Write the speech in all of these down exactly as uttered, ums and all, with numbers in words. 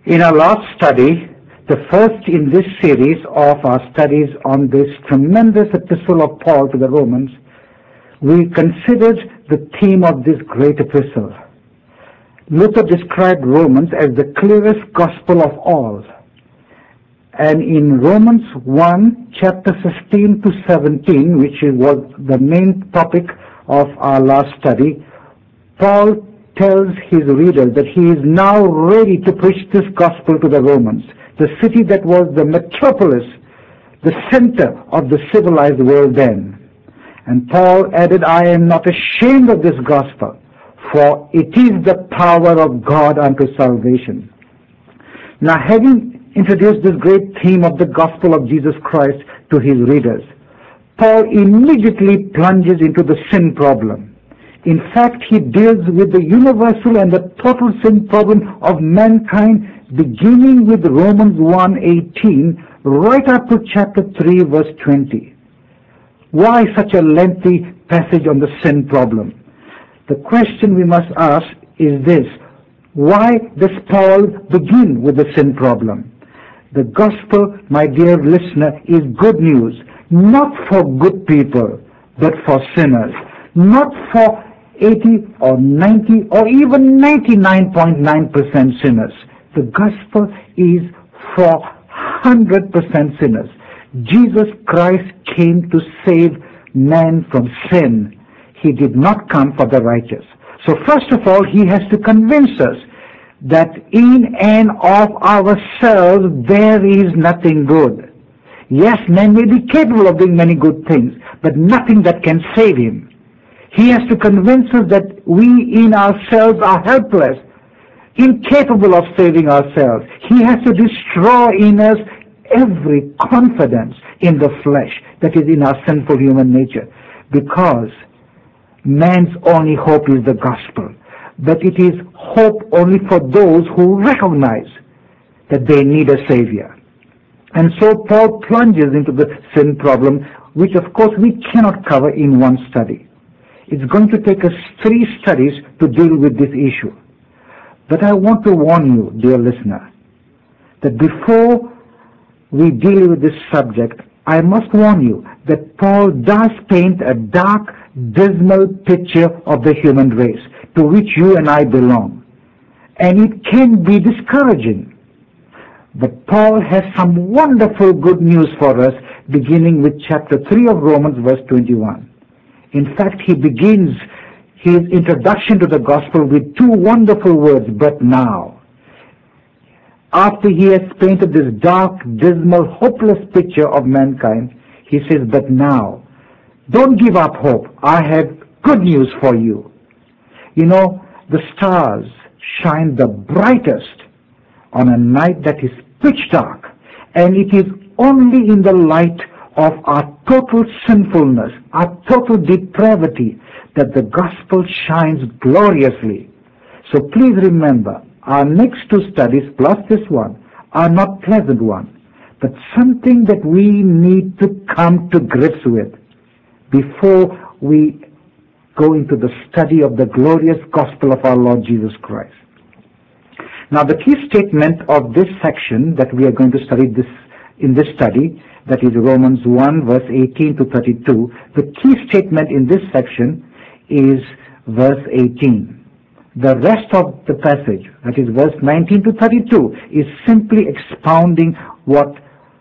In our last study, the first in this series of our studies on this tremendous epistle of Paul to the Romans, we considered the theme of this great epistle. Luther described Romans as the clearest gospel of all. And in Romans one, chapter fifteen to seventeen, which was the main topic of our last study, Paul tells his readers that he is now ready to preach this gospel to the Romans, the city that was the metropolis, the center of the civilized world then. And Paul added, I am not ashamed of this gospel, for it is the power of God unto salvation. Now, having introduced this great theme of the gospel of Jesus Christ to his readers, Paul immediately plunges into the sin problem. In fact, he deals with the universal and the total sin problem of mankind, beginning with Romans one eighteen, right up to chapter three, verse twenty. Why such a lengthy passage on the sin problem? The question we must ask is this: why does Paul begin with the sin problem? The gospel, my dear listener, is good news, not for good people, but for sinners. Not for eighty or ninety or even ninety-nine point nine percent sinners. The gospel is for one hundred percent sinners. Jesus Christ came to save man from sin. He did not come for the righteous. So first of all, he has to convince us that in and of ourselves there is nothing good. Yes, man may be capable of doing many good things, but nothing that can save him. He has to convince us that we in ourselves are helpless, incapable of saving ourselves. He has to destroy in us every confidence in the flesh that is in our sinful human nature, because man's only hope is the gospel. But it is hope only for those who recognize that they need a Savior. And so Paul plunges into the sin problem, which of course we cannot cover in one study. It's going to take us three studies to deal with this issue. But I want to warn you, dear listener, that before we deal with this subject, I must warn you that Paul does paint a dark, dismal picture of the human race to which you and I belong. And it can be discouraging. But Paul has some wonderful good news for us, beginning with chapter three of Romans, verse twenty-one. In fact, he begins his introduction to the gospel with two wonderful words, but now. After he has painted this dark, dismal, hopeless picture of mankind, he says, but now, don't give up hope. I have good news for you. You know, the stars shine the brightest on a night that is pitch dark, and it is only in the light of our total sinfulness, our total depravity, that the gospel shines gloriously. So please remember, our next two studies plus this one are not pleasant ones, but something that we need to come to grips with before we go into the study of the glorious gospel of our Lord Jesus Christ. Now, the key statement of this section that we are going to study this in this study, that is Romans one, verse eighteen to thirty-two, the key statement in this section is verse eighteen. The rest of the passage, that is verse nineteen to thirty-two, is simply expounding what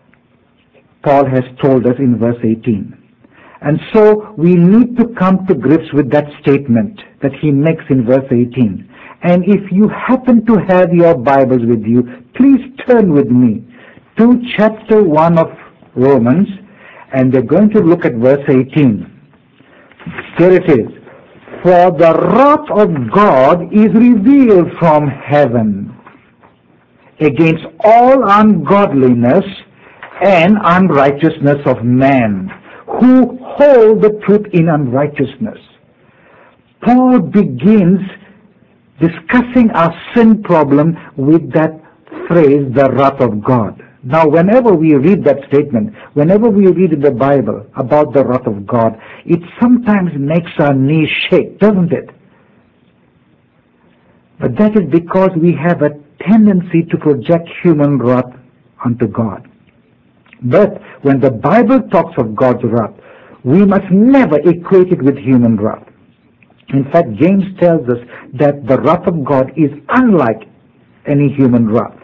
Paul has told us in verse eighteen. And so we need to come to grips with that statement that he makes in verse eighteen. And if you happen to have your Bibles with you, please turn with me to chapter one of Romans, and we're going to look at verse eighteen. Here it is. For the wrath of God is revealed from heaven against all ungodliness and unrighteousness of man, who hold the truth in unrighteousness. Paul begins discussing our sin problem with that phrase, the wrath of God. Now, whenever we read that statement, whenever we read in the Bible about the wrath of God, it sometimes makes our knees shake, doesn't it? But that is because we have a tendency to project human wrath onto God. But when the Bible talks of God's wrath, we must never equate it with human wrath. In fact, James tells us that the wrath of God is unlike any human wrath.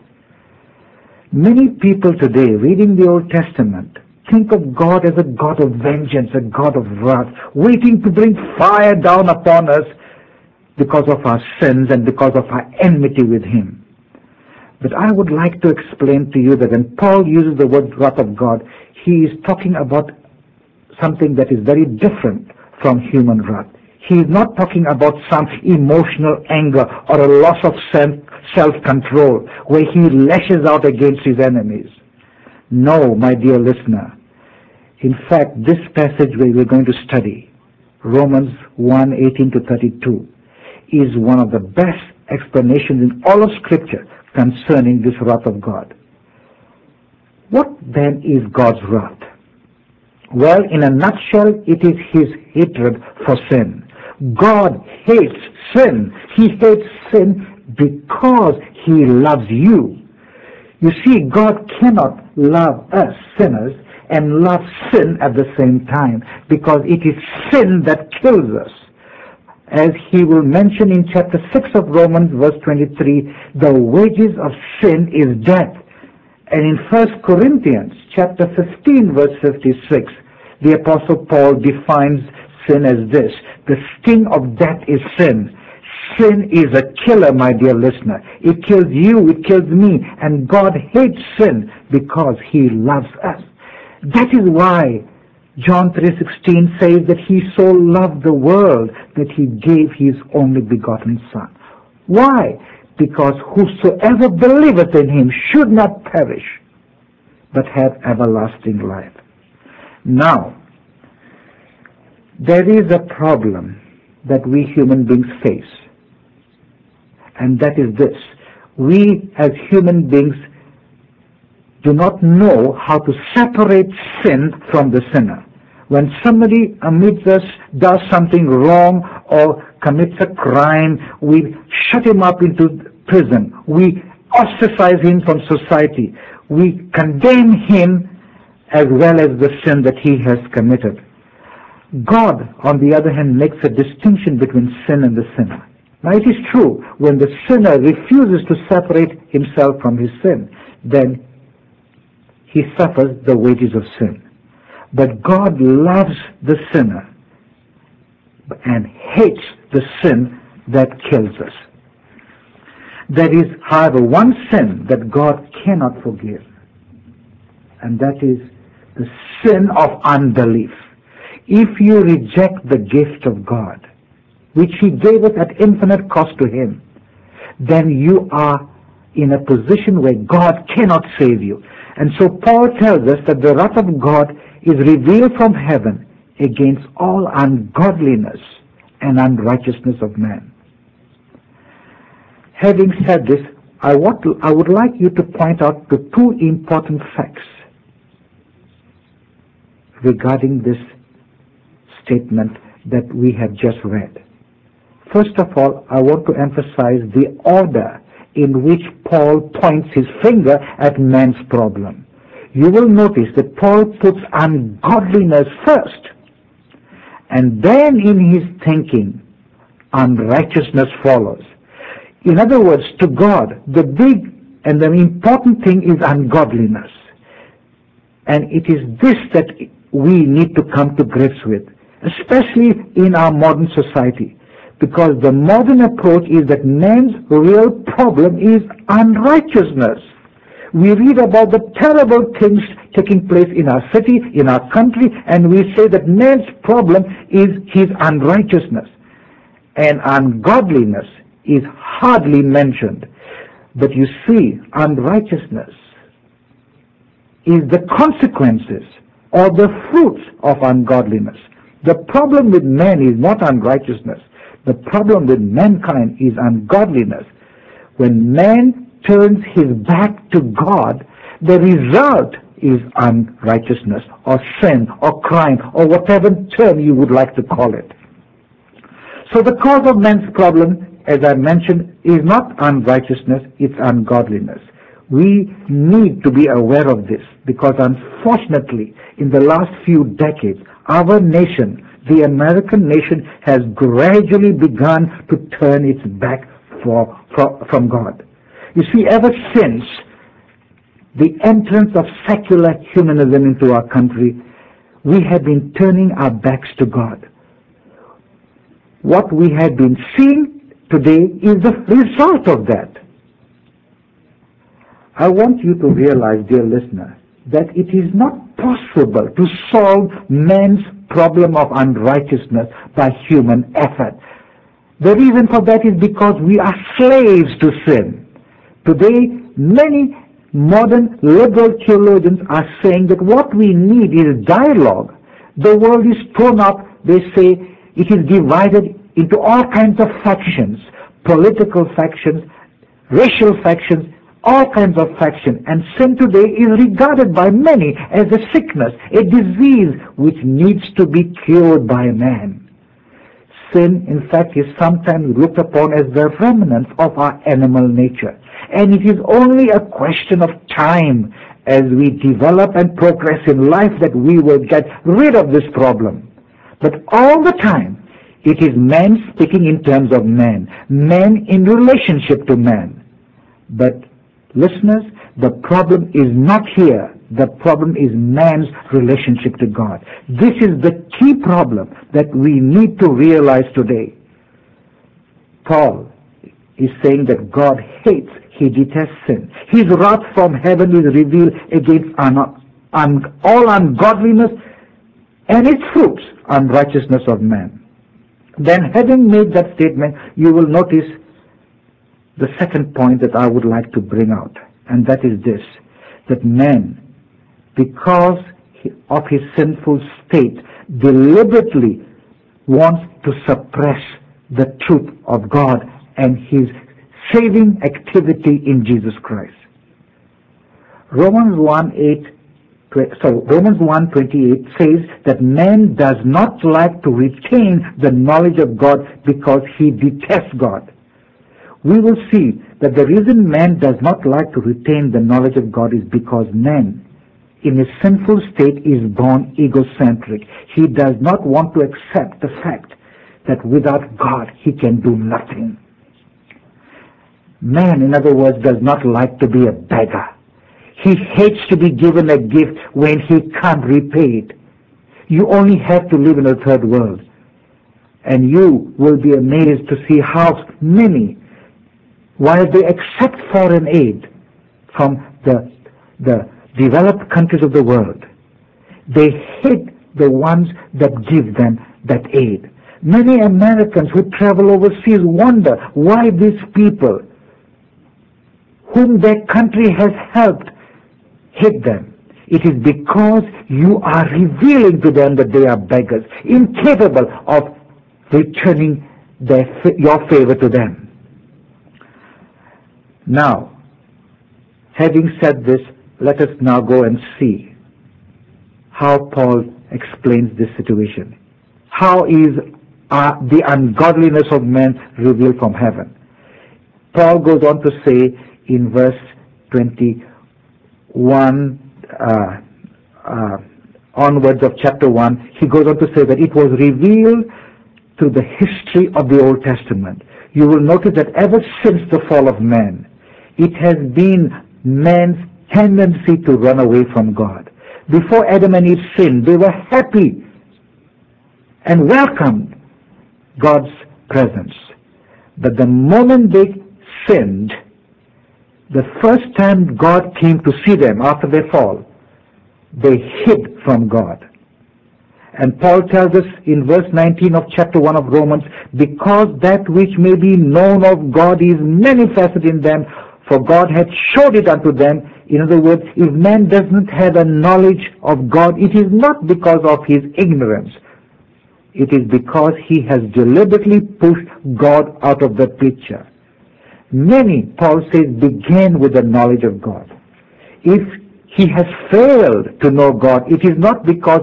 Many people today, reading the Old Testament, think of God as a God of vengeance, a God of wrath, waiting to bring fire down upon us because of our sins and because of our enmity with Him. But I would like to explain to you that when Paul uses the word wrath of God, he is talking about something that is very different from human wrath. He is not talking about some emotional anger or a loss of self-control where he lashes out against his enemies. No, my dear listener. In fact, this passage where we're going to study, Romans one, eighteen to thirty-two, is one of the best explanations in all of Scripture concerning this wrath of God. What then is God's wrath? Well, in a nutshell, it is His hatred for sin. God hates sin. He hates sin because He loves you. You see, God cannot love us sinners and love sin at the same time, because it is sin that kills us. As he will mention in chapter six of Romans, verse twenty-three, the wages of sin is death. And in First Corinthians chapter fifteen, verse fifty-six, the Apostle Paul defines sin as this: the sting of death is sin. Sin is a killer, my dear listener. It kills you, it kills me, and God hates sin because He loves us. That is why John three sixteen says that He so loved the world that He gave His only begotten Son. Why? Because whosoever believeth in Him should not perish, but have everlasting life. Now, there is a problem that we human beings face, and that is this: we as human beings do not know how to separate sin from the sinner. When somebody amidst us does something wrong or commits a crime, we shut him up into prison. We ostracize him from society. We condemn him as well as the sin that he has committed. God, on the other hand, makes a distinction between sin and the sinner. Now, it is true, when the sinner refuses to separate himself from his sin, then he suffers the wages of sin. But God loves the sinner and hates the sin that kills us. There is, however, one sin that God cannot forgive, and that is the sin of unbelief. If you reject the gift of God, which He gave us at infinite cost to Him, then you are in a position where God cannot save you. And so Paul tells us that the wrath of God is revealed from heaven against all ungodliness and unrighteousness of man. Having said this, I want to, I would like you to point out the two important facts regarding this statement that we have just read. First of all, I want to emphasize the order in which Paul points his finger at man's problem. You will notice that Paul puts ungodliness first, and then in his thinking, unrighteousness follows. In other words, to God, the big and the important thing is ungodliness. And it is this that we need to come to grips with, especially in our modern society. Because the modern approach is that man's real problem is unrighteousness. We read about the terrible things taking place in our city, in our country, and we say that man's problem is his unrighteousness. And ungodliness is hardly mentioned. But you see, unrighteousness is the consequences or the fruits of ungodliness. The problem with man is not unrighteousness. The problem with mankind is ungodliness. When man turns his back to God, the result is unrighteousness or sin or crime or whatever term you would like to call it. So the cause of man's problem as I mentioned, is not unrighteousness, it's ungodliness. We need to be aware of this because unfortunately, in the last few decades, our nation, the American nation, has gradually begun to turn its back for, for, from God. You see, ever since the entrance of secular humanism into our country, we have been turning our backs to God. What we have been seeing today is the result of that. I want you to realize, dear listener, that it is not possible to solve man's problem of unrighteousness by human effort. The reason for that is because we are slaves to sin. Today, many modern liberal theologians are saying that what we need is dialogue. The world is torn up, they say it is divided into all kinds of factions, political factions, racial factions, all kinds of factions. And sin today is regarded by many as a sickness, a disease which needs to be cured by man. Sin, in fact, is sometimes looked upon as the remnants of our animal nature. And it is only a question of time as we develop and progress in life that we will get rid of this problem. But all the time, it is man speaking in terms of man, man in relationship to man. But listeners, the problem is not here. The problem is man's relationship to God. This is the key problem that we need to realize today. Paul is saying that God hates, he detests sin. His wrath from heaven is revealed against un- un- all ungodliness and its fruits, unrighteousness of man. Then, having made that statement, you will notice the second point that I would like to bring out, and that is this, that man, because of his sinful state, deliberately wants to suppress the truth of God and his saving activity in Jesus Christ. Romans one eight, sorry, Romans one twenty-eight says that man does not like to retain the knowledge of God because he detests God. We will see that the reason man does not like to retain the knowledge of God is because man, in his sinful state, is born egocentric. He does not want to accept the fact that without God he can do nothing. Man, in other words, does not like to be a beggar. He hates to be given a gift when he can't repay it. You only have to live in a third world, and you will be amazed to see how many, while they accept foreign aid from the, the developed countries of the world, they hate the ones that give them that aid. Many Americans who travel overseas wonder why these people, whom their country has helped, hate them. It is because you are revealing to them that they are beggars, incapable of returning their, your favor to them. Now, having said this, let us now go and see how Paul explains this situation. How is uh, the ungodliness of men revealed from heaven? Paul goes on to say in verse twenty-one uh, uh, onwards of chapter one, he goes on to say that it was revealed through the history of the Old Testament. You will notice that ever since the fall of man, it has been man's tendency to run away from God. Before Adam and Eve sinned, they were happy and welcomed God's presence. But the moment they sinned, the first time God came to see them after their fall, they hid from God. And Paul tells us in verse nineteen of chapter one of Romans, because that which may be known of God is manifested in them, for God hath showed it unto them. In other words, if man doesn't have a knowledge of God, it is not because of his ignorance. It is because he has deliberately pushed God out of the picture. Many, Paul says, began with the knowledge of God. If he has failed to know God, it is not because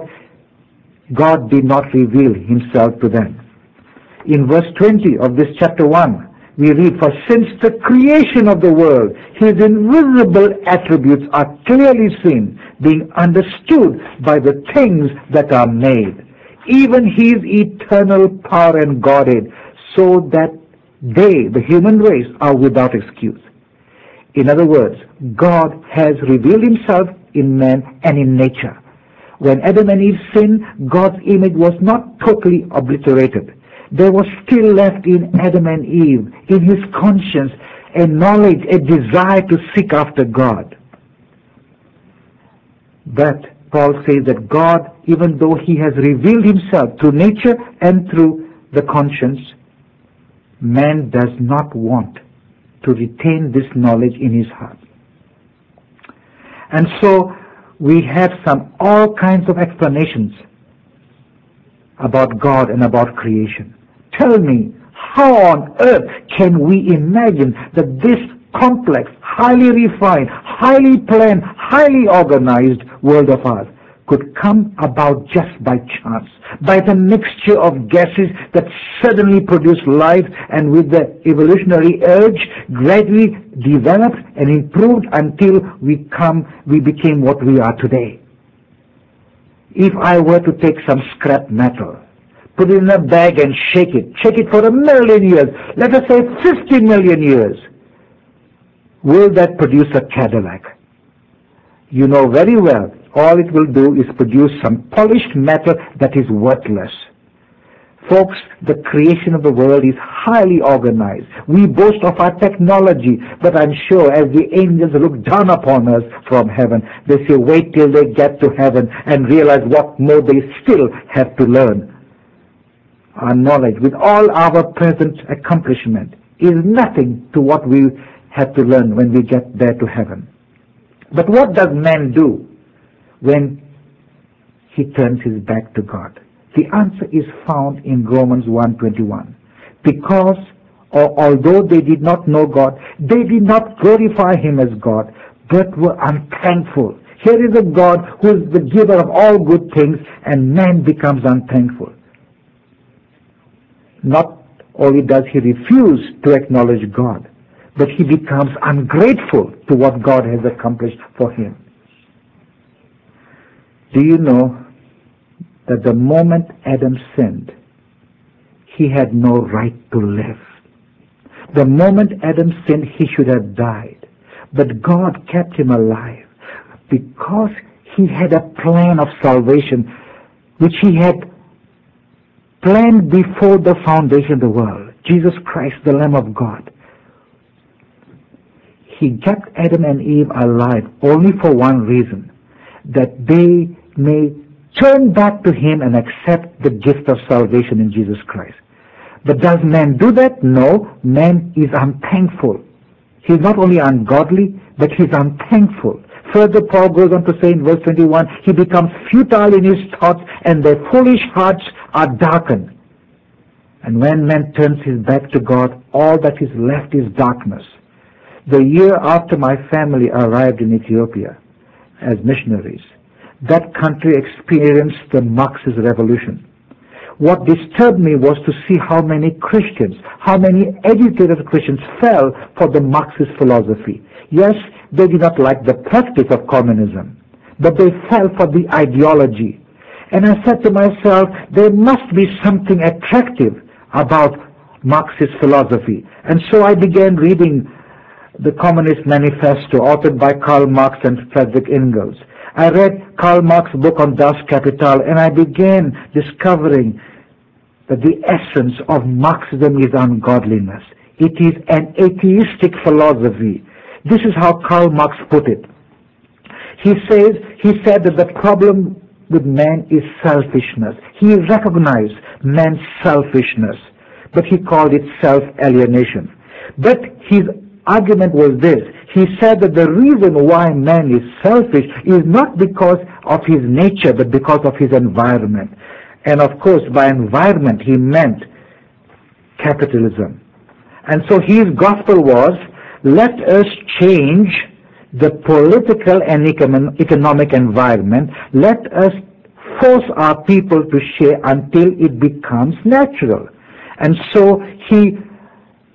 God did not reveal himself to them. In verse twenty of this chapter one, We read, for since the creation of the world, his invisible attributes are clearly seen, being understood by the things that are made, even his eternal power and Godhead, so that they, the human race, are without excuse. In other words, God has revealed himself in man and in nature. When Adam and Eve sinned, God's image was not totally obliterated. There was still left in Adam and Eve, in his conscience, a knowledge, a desire to seek after God. But Paul says that God, even though he has revealed himself through nature and through the conscience, man does not want to retain this knowledge in his heart. And so we have some all kinds of explanations about God and about creation. Tell me, how on earth can we imagine that this complex, highly refined, highly planned, highly organized world of ours could come about just by chance, by the mixture of gases that suddenly produce life and with the evolutionary urge gradually developed and improved until we come, we became what we are today? If I were to take some scrap metal, put it in a bag and shake it, shake it for a million years, let us say fifty million years, will that produce a Cadillac? You know very well, all it will do is produce some polished metal that is worthless. Folks, the creation of the world is highly organized. We boast of our technology, but I'm sure as the angels look down upon us from heaven, they say, wait till they get to heaven and realize what more they still have to learn. Our knowledge, with all our present accomplishment, is nothing to what we have to learn when we get there to heaven. But what does man do when he turns his back to God? The answer is found in Romans one twenty-one. Because, or although they did not know God, they did not glorify him as God, but were unthankful. Here is a God who is the giver of all good things, and man becomes unthankful. Not only does he refuse to acknowledge God, but he becomes ungrateful to what God has accomplished for him. Do you know that the moment Adam sinned, he had no right to live? The moment Adam sinned, he should have died. But God kept him alive because he had a plan of salvation which he had planned before the foundation of the world. Jesus Christ, the Lamb of God. He kept Adam and Eve alive only for one reason, that they may turn back to him and accept the gift of salvation in Jesus Christ. But does man do that? No, man is unthankful. He's not only ungodly, but he's unthankful. Further, Paul goes on to say in verse twenty-one, he becomes futile in his thoughts and their foolish hearts are darkened. And when man turns his back to God, all that is left is darkness. The year after my family arrived in Ethiopia as missionaries, that country experienced the Marxist revolution. What disturbed me was to see how many Christians, how many educated Christians fell for the Marxist philosophy. Yes, they did not like the practice of communism, but they fell for the ideology. And I said to myself, there must be something attractive about Marxist philosophy. And so I began reading the Communist Manifesto, authored by Karl Marx and Friedrich Engels. I read Karl Marx's book on Das Kapital, and I began discovering that the essence of Marxism is ungodliness. It is an atheistic philosophy. This is how Karl Marx put it. He says, he said that the problem with man is selfishness. He recognized man's selfishness, but he called it self-alienation. But his argument was this. He said that the reason why man is selfish is not because of his nature, but because of his environment. And of course, by environment, he meant capitalism. And so his gospel was, let us change the political and economic environment. Let us force our people to share until it becomes natural. And so he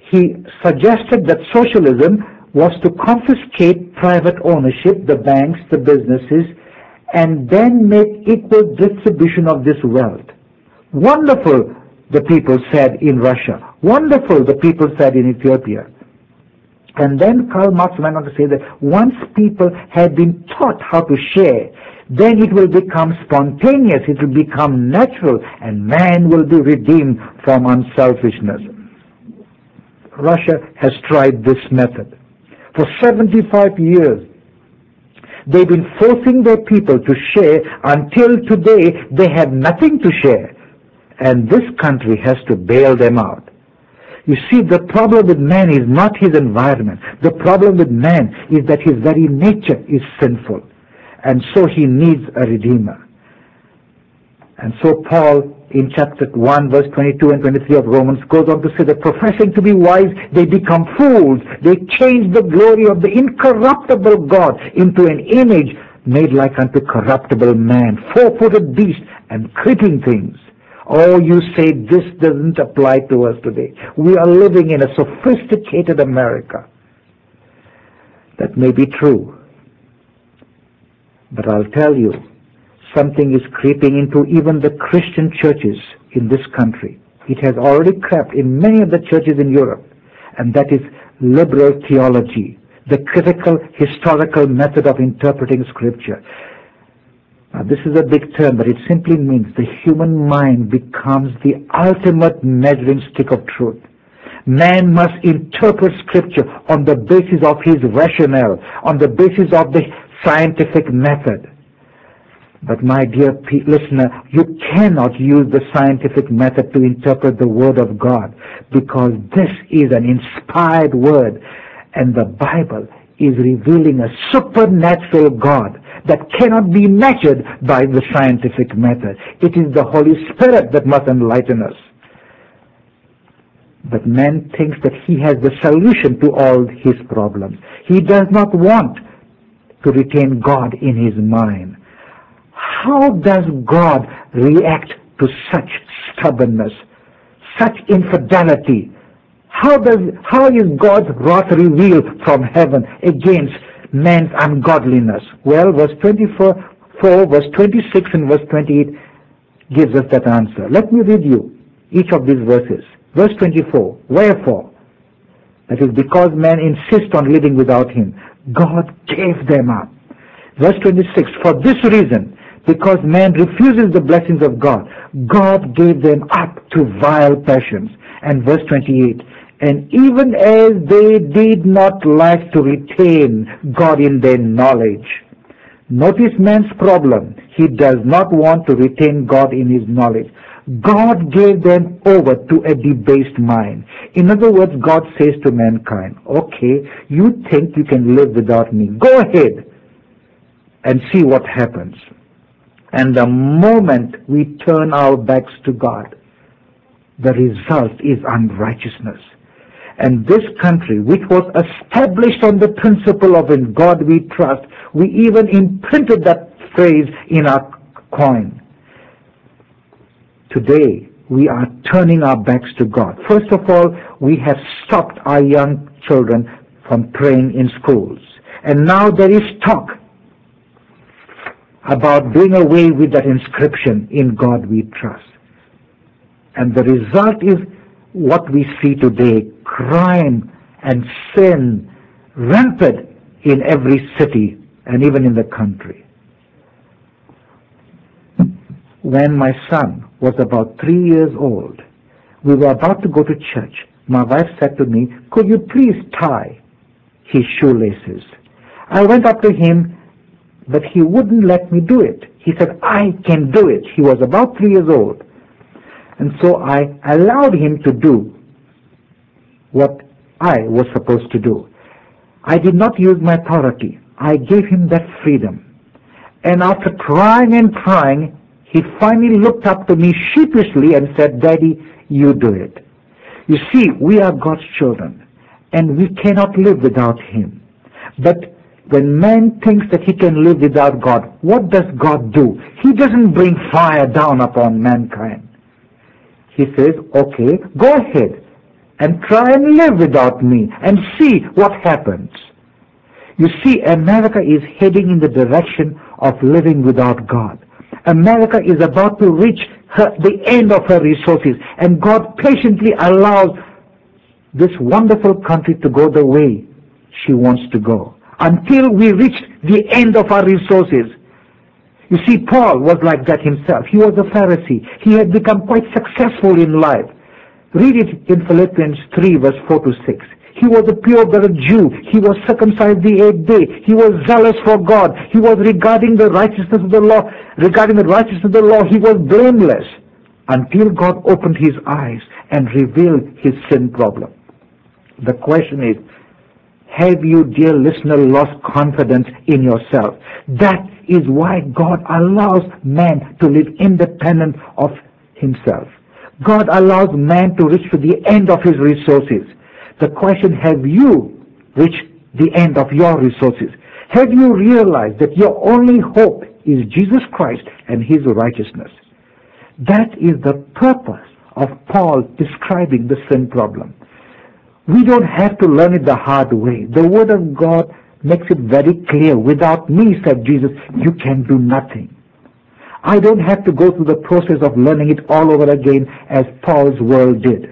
he suggested that socialism was to confiscate private ownership, the banks, the businesses, and then make equal distribution of this wealth. Wonderful, the people said in Russia. Wonderful, the people said in Ethiopia. And then Karl Marx went on to say that once people had been taught how to share, then it will become spontaneous, it will become natural, and man will be redeemed from unselfishness. Russia has tried this method. For seventy-five years, they've been forcing their people to share until today they have nothing to share. And this country has to bail them out. You see, the problem with man is not his environment. The problem with man is that his very nature is sinful. And so he needs a redeemer. And so Paul, in chapter one, verse twenty-two and twenty-three of Romans, goes on to say that professing to be wise, they become fools. They change the glory of the incorruptible God into an image made like unto corruptible man, four-footed beast, and creeping things. Oh, you say this doesn't apply to us today. We are living in a sophisticated America. That may be true. But I'll tell you, something is creeping into even the Christian churches in this country. It has already crept in many of the churches in Europe, and that is liberal theology, the critical historical method of interpreting Scripture. Now, this is a big term, but it simply means the human mind becomes the ultimate measuring stick of truth. Man must interpret Scripture on the basis of his rationale, on the basis of the scientific method. But my dear listener, you cannot use the scientific method to interpret the Word of God, because this is an inspired Word, and the Bible is revealing a supernatural God that cannot be measured by the scientific method. It is the Holy Spirit that must enlighten us. But man thinks that he has the solution to all his problems. He does not want to retain God in his mind. How does God react to such stubbornness, such infidelity? How does how is God's wrath revealed from heaven against man's ungodliness? Well, verse twenty-four, verse twenty-six, and verse twenty-eight gives us that answer. Let me read you each of these verses. Verse twenty-four, wherefore, that is because men insist on living without him, God gave them up. Verse twenty-six, for this reason, because man refuses the blessings of God, God gave them up to vile passions. And verse twenty-eight, and even as they did not like to retain God in their knowledge. Notice man's problem. He does not want to retain God in his knowledge. God gave them over to a debased mind. In other words, God says to mankind, okay, you think you can live without me. Go ahead and see what happens. And the moment we turn our backs to God, the result is unrighteousness. And this country, which was established on the principle of in God we trust, we even imprinted that phrase in our coin. Today, we are turning our backs to God. First of all, we have stopped our young children from praying in schools. And now there is talk about doing away with that inscription, in God we trust. And the result is what we see today, crime and sin rampant in every city and even in the country. When my son was about three years old, we were about to go to church. My wife said to me, could you please tie his shoelaces? I went up to him, but he wouldn't let me do it. He said, I can do it. He was about three years old. And so I allowed him to do what I was supposed to do. I did not use my authority. I gave him that freedom. And after trying and trying, he finally looked up to me sheepishly and said, Daddy, you do it. You see, we are God's children, and we cannot live without him. But when man thinks that he can live without God, what does God do? He doesn't bring fire down upon mankind. He says, okay, go ahead. and try and live without me and see what happens. You see, America is heading in the direction of living without God. America is about to reach her, the end of her resources, and God patiently allows this wonderful country to go the way she wants to go until we reach the end of our resources. You see, Paul was like that himself. He was a Pharisee. He had become quite successful in life. Read it in Philippians three, verse four to six. He was a pure-blooded Jew. He was circumcised the eighth day. He was zealous for God. He was regarding the righteousness of the law. Regarding the righteousness of the law, he was blameless until God opened his eyes and revealed his sin problem. The question is, have you, dear listener, lost confidence in yourself? That is why God allows man to live independent of himself. God allows man to reach to the end of his resources. The question, have you reached the end of your resources? Have you realized that your only hope is Jesus Christ and his righteousness? That is the purpose of Paul describing the sin problem. We don't have to learn it the hard way. The Word of God makes it very clear. Without me, said Jesus, you can do nothing. I don't have to go through the process of learning it all over again as Paul's world did.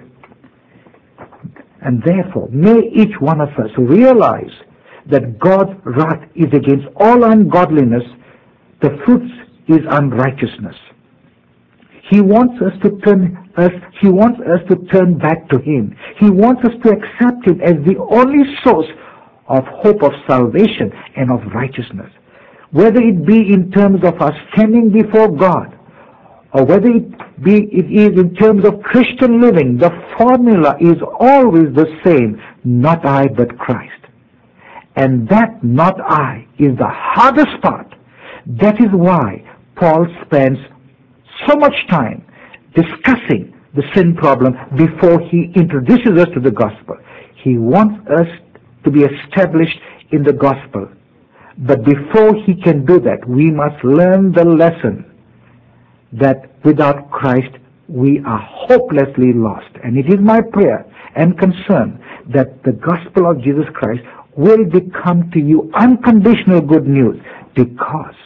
And therefore, may each one of us realize that God's wrath is against all ungodliness. The fruit is unrighteousness. He wants us to turn us, He wants us to turn back to Him. He wants us to accept Him as the only source of hope of salvation and of righteousness. Whether it be in terms of our standing before God, or whether it be it is in terms of Christian living, the formula is always the same, not I but Christ. And that not I is the hardest part. That is why Paul spends so much time discussing the sin problem before he introduces us to the gospel. He wants us to be established in the gospel. But before he can do that, we must learn the lesson that without Christ we are hopelessly lost. And it is my prayer and concern that the gospel of Jesus Christ will become to you unconditional good news, because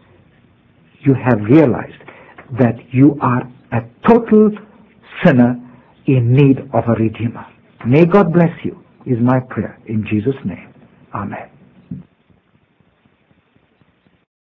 you have realized that you are a total sinner in need of a Redeemer. May God bless you, is my prayer in Jesus' name. Amen.